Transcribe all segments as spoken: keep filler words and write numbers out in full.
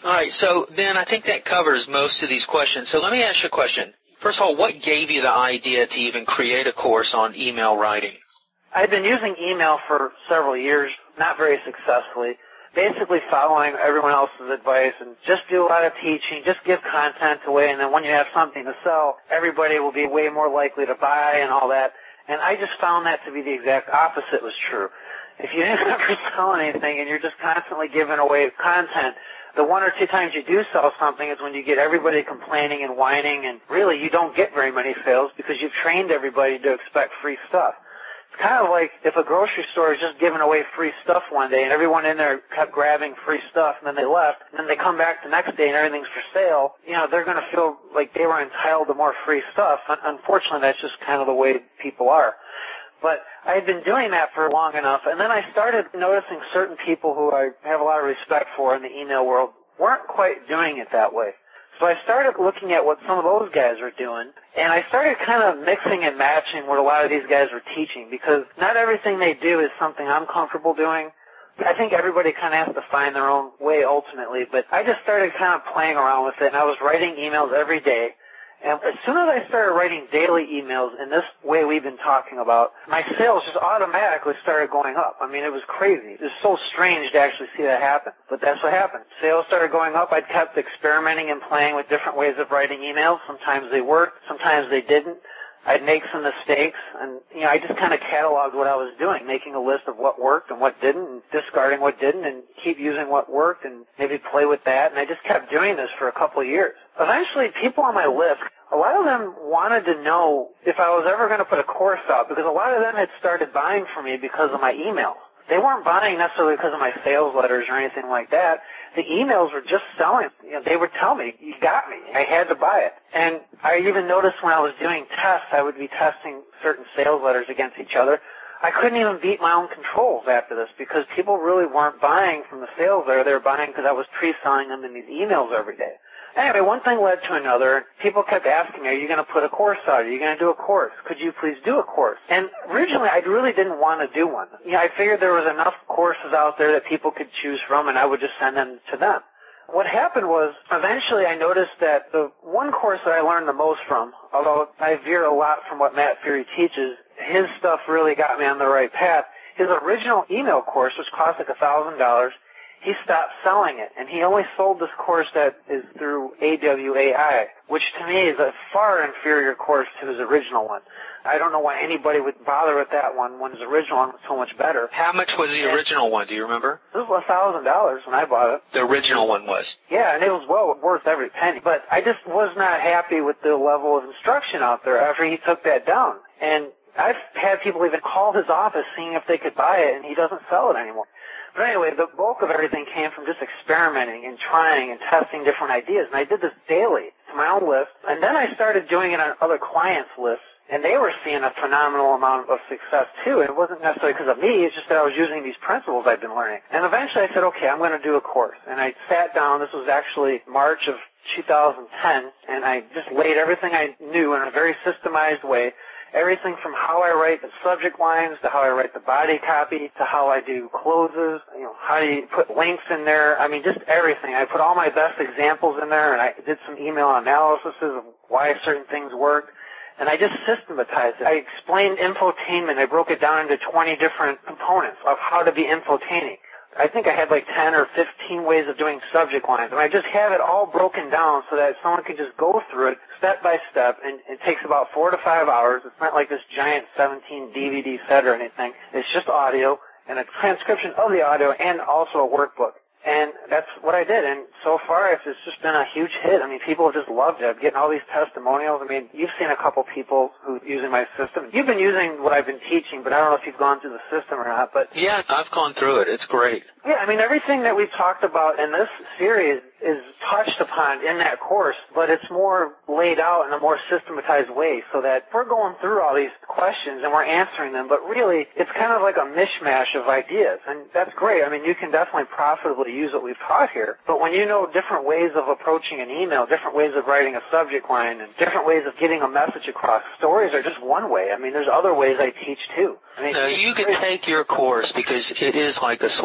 All right, so Ben, I think that covers most of these questions. So let me ask you a question. First of all, what gave you the idea to even create a course on email writing? I've been using email for several years, not very successfully, basically following everyone else's advice and just do a lot of teaching, just give content away, and then when you have something to sell, everybody will be way more likely to buy and all that. And I just found that to be the exact opposite was true. If you didn't ever sell anything and you're just constantly giving away content, the one or two times you do sell something is when you get everybody complaining and whining, and really you don't get very many sales because you've trained everybody to expect free stuff. It's kind of like if a grocery store is just giving away free stuff one day and everyone in there kept grabbing free stuff and then they left, and then they come back the next day and everything's for sale, you know, they're going to feel like they were entitled to more free stuff. Unfortunately, that's just kind of the way people are. But I had been doing that for long enough, and then I started noticing certain people who I have a lot of respect for in the email world weren't quite doing it that way. So I started looking at what some of those guys were doing, and I started kind of mixing and matching what a lot of these guys were teaching, because not everything they do is something I'm comfortable doing. I think everybody kind of has to find their own way ultimately, but I just started kind of playing around with it, and I was writing emails every day. And as soon as I started writing daily emails in this way we've been talking about, my sales just automatically started going up. I mean, it was crazy. It was so strange to actually see that happen. But that's what happened. Sales started going up. I kept experimenting and playing with different ways of writing emails. Sometimes they worked. Sometimes they didn't. I'd make some mistakes, and, you know, I just kind of cataloged what I was doing, making a list of what worked and what didn't, and discarding what didn't, and keep using what worked, and maybe play with that, and I just kept doing this for a couple of years. Eventually, people on my list, a lot of them wanted to know if I was ever going to put a course out, because a lot of them had started buying from me because of my email. They weren't buying necessarily because of my sales letters or anything like that. The emails were just selling. You know, they would tell me, you got me. I had to buy it. And I even noticed when I was doing tests, I would be testing certain sales letters against each other. I couldn't even beat my own controls after this because people really weren't buying from the sales letter. They were buying because I was pre-selling them in these emails every day. Anyway, one thing led to another. People kept asking me, are you going to put a course out? Are you going to do a course? Could you please do a course? And originally, I really didn't want to do one. You know, I figured there was enough courses out there that people could choose from, and I would just send them to them. What happened was, eventually I noticed that the one course that I learned the most from, although I veer a lot from what Matt Fury teaches, his stuff really got me on the right path. His original email course, which cost like a thousand dollars, he stopped selling it, and he only sold this course that is through A W A I, which to me is a far inferior course to his original one. I don't know why anybody would bother with that one when his original one was so much better. How much was the original one? Do you remember? It was a thousand dollars when I bought it. The original one was? Yeah, and it was well worth every penny. But I just was not happy with the level of instruction out there after he took that down. And I've had people even call his office seeing if they could buy it, and he doesn't sell it anymore. But anyway, the bulk of everything came from just experimenting and trying and testing different ideas. And I did this daily to my own list. And then I started doing it on other clients' lists. And they were seeing a phenomenal amount of success, too. And it wasn't necessarily because of me. It's just that I was using these principles I've been learning. And eventually I said, okay, I'm going to do a course. And I sat down. This was actually March of two thousand ten. And I just laid everything I knew in a very systemized way. Everything from how I write the subject lines to how I write the body copy to how I do closes, you know, how do you put links in there. I mean, just everything. I put all my best examples in there, and I did some email analysis of why certain things worked. And I just systematized it. I explained infotainment. I broke it down into twenty different components of how to be infotaining. I think I had like ten or fifteen ways of doing subject lines. And I just have it all broken down so that someone can just go through it step by step. And it takes about four to five hours. It's not like this giant seventeen D V D set or anything. It's just audio and a transcription of the audio and also a workbook. And that's what I did. And so far, it's just been a huge hit. I mean, people have just loved it. I'm getting all these testimonials. I mean, you've seen a couple people who are using my system. You've been using what I've been teaching, but I don't know if you've gone through the system or not. But yeah, I've gone through it. It's great. Yeah, I mean, everything that we've talked about in this series is touched upon in that course, but it's more laid out in a more systematized way so that we're going through all these questions and we're answering them, but really it's kind of like a mishmash of ideas, and that's great. I mean, you can definitely profitably use what we've taught here, but when you know different ways of approaching an email, different ways of writing a subject line, and different ways of getting a message across, stories are just one way. I mean, there's other ways I teach too. I mean, no, you can take your course because it is like a swipe file.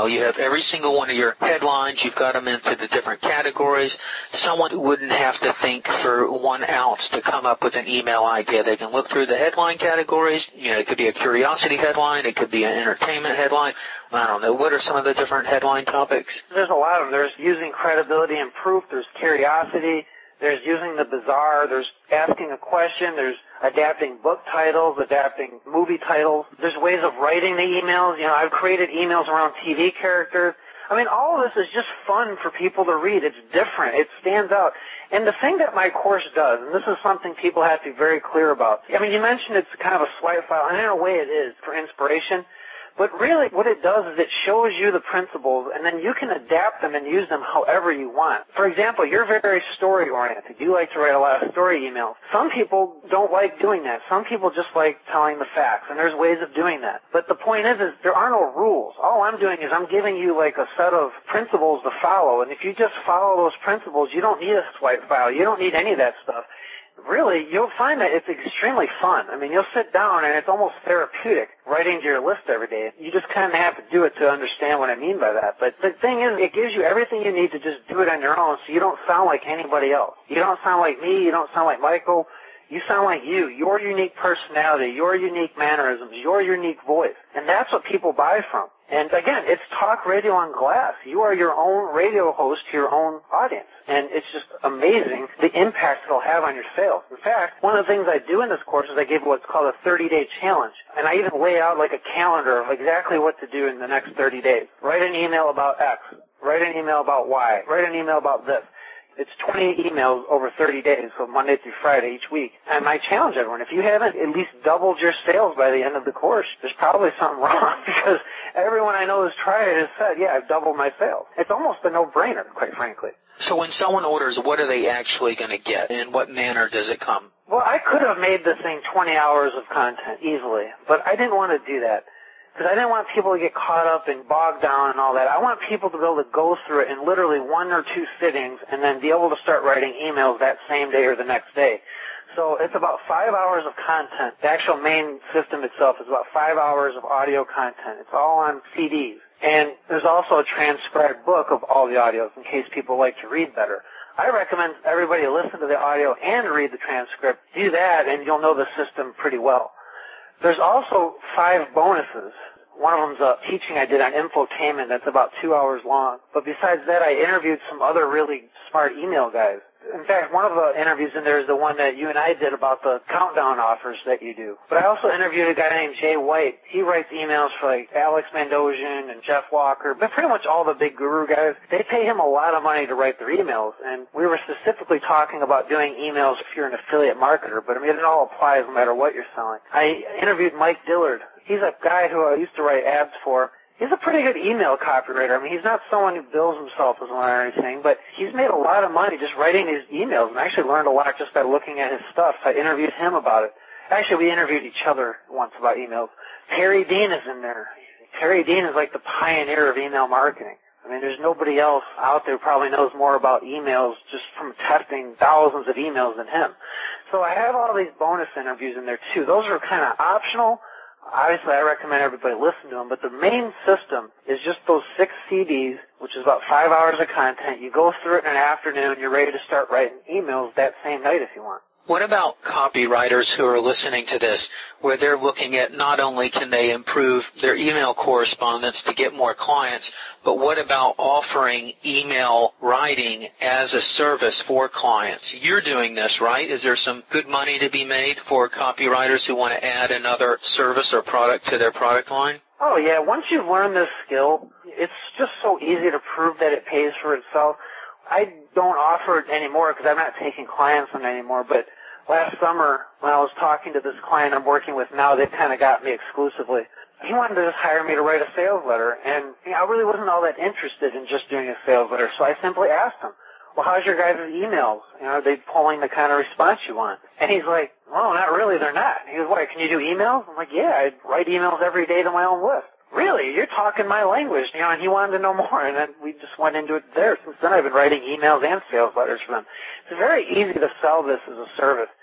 email. You have every single one of your headlines. You've got them into the different categories. Someone wouldn't have to think for one ounce to come up with an email idea. They can look through the headline categories. You know, it could be a curiosity headline. It could be an entertainment headline. I don't know. What are some of the different headline topics? There's a lot of them. There's using credibility and proof. There's curiosity. There's using the bizarre. There's asking a question. There's adapting book titles, adapting movie titles. There's ways of writing the emails. You know, I've created emails around T V characters. I mean, all of this is just fun for people to read. It's different. It stands out. And the thing that my course does, and this is something people have to be very clear about, I mean, you mentioned it's kind of a swipe file, and in a way it is for inspiration. But really what it does is it shows you the principles, and then you can adapt them and use them however you want. For example, you're very story-oriented. You like to write a lot of story emails. Some people don't like doing that. Some people just like telling the facts, and there's ways of doing that. But the point is, is there are no rules. All I'm doing is I'm giving you like a set of principles to follow, and if you just follow those principles, you don't need a swipe file. You don't need any of that stuff. Really, you'll find that it's extremely fun. I mean, you'll sit down and it's almost therapeutic writing to your list every day. You just kind of have to do it to understand what I mean by that. But the thing is, it gives you everything you need to just do it on your own so you don't sound like anybody else. You don't sound like me. You don't sound like Michael. You sound like you, your unique personality, your unique mannerisms, your unique voice. And that's what people buy from. And again, it's talk radio on glass. You are your own radio host to your own audience. And it's just amazing the impact it'll have on your sales. In fact, one of the things I do in this course is I give what's called a thirty-day challenge. And I even lay out like a calendar of exactly what to do in the next thirty days. Write an email about X. Write an email about Y. Write an email about this. It's twenty emails over thirty days, so Monday through Friday each week. And I challenge everyone, if you haven't at least doubled your sales by the end of the course, there's probably something wrong, because everyone I know who's tried it has said, yeah, I've doubled my sales. It's almost a no-brainer, quite frankly. So when someone orders, what are they actually going to get? In what manner does it come? Well, I could have made this thing twenty hours of content easily, but I didn't want to do that. Because I didn't want people to get caught up and bogged down and all that. I want people to be able to go through it in literally one or two sittings and then be able to start writing emails that same day or the next day. So it's about five hours of content. The actual main system itself is about five hours of audio content. It's all on C Ds. And there's also a transcribed book of all the audios in case people like to read better. I recommend everybody listen to the audio and read the transcript. Do that and you'll know the system pretty well. There's also five bonuses. One of them's a teaching I did on infotainment that's about two hours long. But besides that, I interviewed some other really smart email guys. In fact, one of the interviews in there is the one that you and I did about the countdown offers that you do. But I also interviewed a guy named Jay White. He writes emails for like Alex Mandossian and Jeff Walker, but pretty much all the big guru guys. They pay him a lot of money to write their emails. And we were specifically talking about doing emails if you're an affiliate marketer, but I mean, it all applies no matter what you're selling. I interviewed Mike Dillard. He's a guy who I used to write ads for. He's a pretty good email copywriter. I mean, he's not someone who bills himself as one or anything, but he's made a lot of money just writing his emails, and I actually learned a lot just by looking at his stuff. I interviewed him about it. Actually, we interviewed each other once about emails. Terry Dean is in there. Terry Dean is like the pioneer of email marketing. I mean, there's nobody else out there who probably knows more about emails just from testing thousands of emails than him. So I have all these bonus interviews in there, too. Those are kind of optional. Obviously, I recommend everybody listen to them, but the main system is just those six C Ds, which is about five hours of content. You go through it in an afternoon, you're ready to start writing emails that same night if you want. What about copywriters who are listening to this, where they're looking at not only can they improve their email correspondence to get more clients, but what about offering email writing as a service for clients? You're doing this, right? Is there some good money to be made for copywriters who want to add another service or product to their product line? Oh, yeah. Once you've learned this skill, it's just so easy to prove that it pays for itself. I don't offer it anymore because I'm not taking clients on it anymore, but last summer when I was talking to this client I'm working with now, they kind of got me exclusively. He wanted to just hire me to write a sales letter, and you know, I really wasn't all that interested in just doing a sales letter, so I simply asked him, well, how's your guys' emails? You know, are they pulling the kind of response you want? And he's like, well, not really, they're not. He goes, why, can you do emails? I'm like, yeah, I write emails every day to my own list. Really? You're talking my language, you know, and he wanted to know more, and then we just went into it there. Since then, I've been writing emails and sales letters for them. It's very easy to sell this as a service.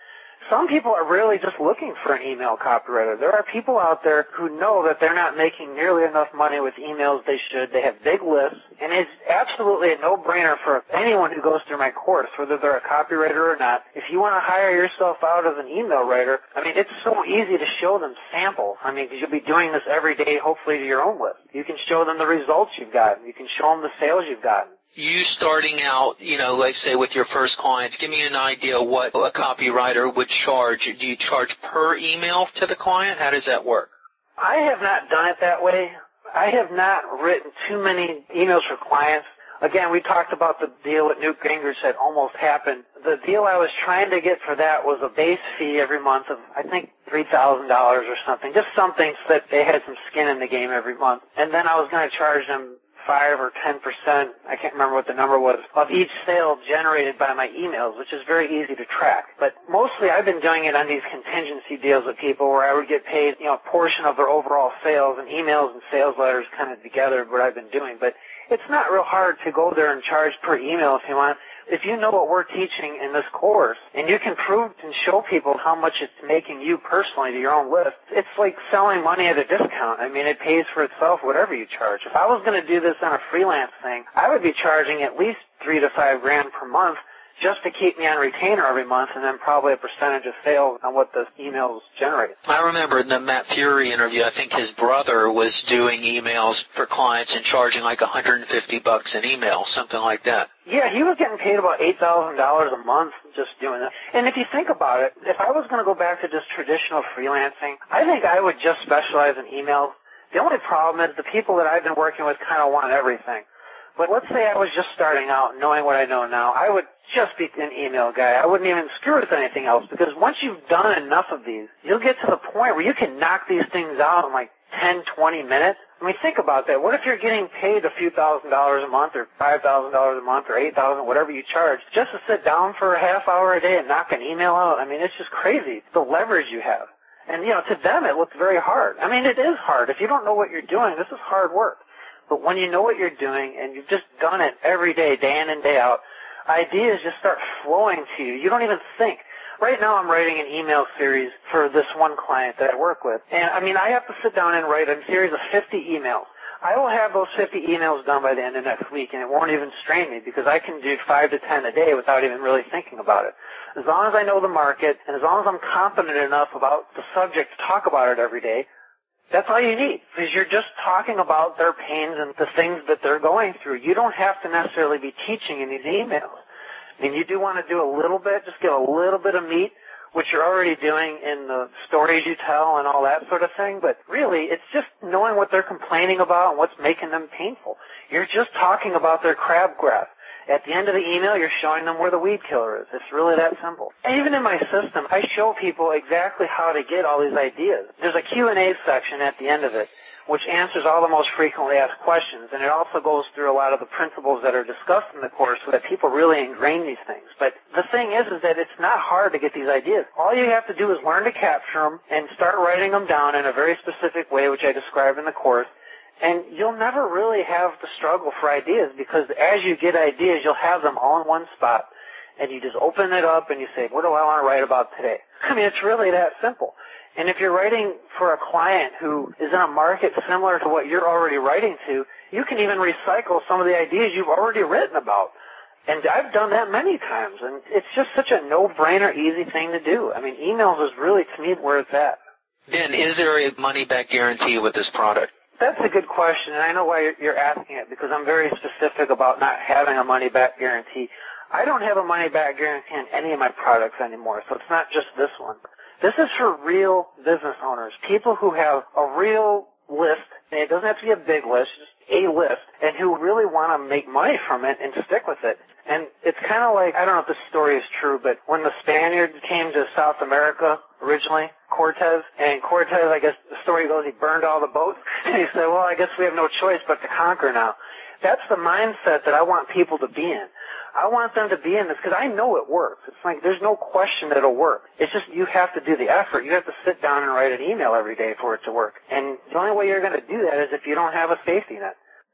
Some people are really just looking for an email copywriter. There are people out there who know that they're not making nearly enough money with emails they should. They have big lists, and it's absolutely a no-brainer for anyone who goes through my course, whether they're a copywriter or not. If you want to hire yourself out as an email writer, I mean, it's so easy to show them samples. I mean, because you'll be doing this every day, hopefully, to your own list. You can show them the results you've gotten. You can show them the sales you've gotten. You starting out, you know, like say with your first clients, give me an idea what a copywriter would charge. Do you charge per email to the client? How does that work? I have not done it that way. I have not written too many emails for clients. Again, we talked about the deal that Newt Gingrich had almost happened. The deal I was trying to get for that was a base fee every month of, I think, three thousand dollars or something, just something so that they had some skin in the game every month. And then I was going to charge them five or ten percent, I can't remember what the number was, of each sale generated by my emails, which is very easy to track. But mostly I've been doing it on these contingency deals with people where I would get paid, you know, a portion of their overall sales, and emails and sales letters kind of together what I've been doing. But it's not real hard to go there and charge per email if you want. If you know what we're teaching in this course, and you can prove and show people how much it's making you personally to your own list, it's like selling money at a discount. I mean, it pays for itself, whatever you charge. If I was going to do this on a freelance thing, I would be charging at least three to five grand per month just to keep me on retainer every month, and then probably a percentage of sales on what the emails generate. I remember in the Matt Fury interview, I think his brother was doing emails for clients and charging like one hundred fifty bucks an email, something like that. Yeah, he was getting paid about eight thousand dollars a month just doing that. And if you think about it, if I was going to go back to just traditional freelancing, I think I would just specialize in emails. The only problem is the people that I've been working with kind of want everything. But let's say I was just starting out, knowing what I know now, I would just be an email guy. I wouldn't even screw with anything else, because once you've done enough of these, you'll get to the point where you can knock these things out in like ten, twenty minutes. I mean, think about that. What if you're getting paid a few thousand dollars a month, or five thousand dollars a month, or eight thousand dollars, whatever you charge, just to sit down for a half hour a day and knock an email out? I mean, it's just crazy, the leverage you have. And, you know, to them it looks very hard. I mean, it is hard. If you don't know what you're doing, this is hard work. But when you know what you're doing and you've just done it every day, day in and day out, ideas just start flowing to you. You don't even think. Right now I'm writing an email series for this one client that I work with. And, I mean, I have to sit down and write a series of fifty emails. I will have those fifty emails done by the end of next week, and it won't even strain me because I can do five to ten a day without even really thinking about it. As long as I know the market and as long as I'm confident enough about the subject to talk about it every day, that's all you need, because you're just talking about their pains and the things that they're going through. You don't have to necessarily be teaching in these emails. I mean, you do want to do a little bit, just give a little bit of meat, which you're already doing in the stories you tell and all that sort of thing. But really, it's just knowing what they're complaining about and what's making them painful. You're just talking about their crabgrass. At the end of the email, you're showing them where the weed killer is. It's really that simple. And even in my system, I show people exactly how to get all these ideas. There's a Q and A section at the end of it, which answers all the most frequently asked questions, and it also goes through a lot of the principles that are discussed in the course so that people really ingrain these things. But the thing is, is that it's not hard to get these ideas. All you have to do is learn to capture them and start writing them down in a very specific way, which I describe in the course. And you'll never really have to struggle for ideas, because as you get ideas, you'll have them all in one spot. And you just open it up and you say, what do I want to write about today? I mean, it's really that simple. And if you're writing for a client who is in a market similar to what you're already writing to, you can even recycle some of the ideas you've already written about. And I've done that many times. And it's just such a no-brainer, easy thing to do. I mean, emails is really, to me, where it's at. Ben, is there a money-back guarantee with this product? That's a good question, and I know why you're asking it, because I'm very specific about not having a money-back guarantee. I don't have a money-back guarantee on any of my products anymore, so it's not just this one. This is for real business owners, people who have a real list, and it doesn't have to be a big list, just a list, and who really want to make money from it and stick with it. And it's kind of like, I don't know if this story is true, but when the Spaniards came to South America originally, Cortez, and Cortez, I guess the story goes, he burned all the boats, and he said, well, I guess we have no choice but to conquer now. That's the mindset that I want people to be in. I want them to be in this because I know it works. It's like there's no question that it'll work. It's just you have to do the effort. You have to sit down and write an email every day for it to work. And the only way you're going to do that is if you don't have a safety net.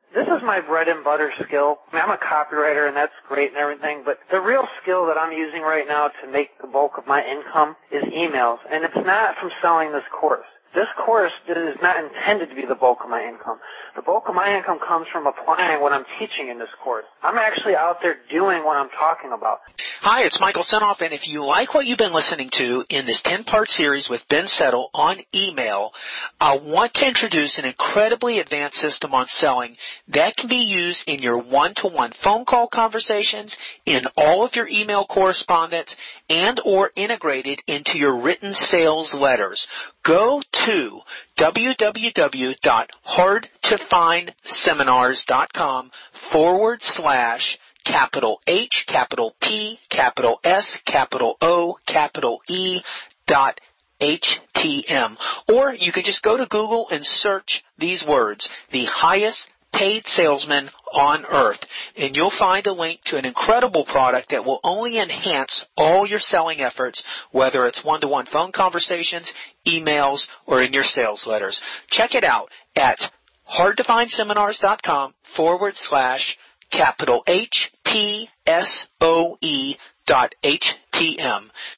This is my bread and butter skill. I mean, I'm a copywriter, and that's great and everything, but the real skill that I'm using right now to make the bulk of my income is emails, and it's not from selling this course. This course is not intended to be the bulk of my income. The bulk of my income comes from applying what I'm teaching in this course. I'm actually out there doing what I'm talking about. Hi, it's Michael Senoff, and if you like what you've been listening to in this ten-part series with Ben Settle on email, I want to introduce an incredibly advanced system on selling that can be used in your one-to-one phone call conversations, in all of your email correspondence, and or integrated into your written sales letters. Go to www.hardtofindseminars.com forward slash capital H, capital P, capital S, capital O, capital E dot H T M. Or you could just go to Google and search these words, the highest paid salesman on earth, and you'll find a link to an incredible product that will only enhance all your selling efforts, whether it's one-to-one phone conversations, emails, or in your sales letters. Check it out at hardtofindseminars.com forward slash capital H P S O E dot H T M.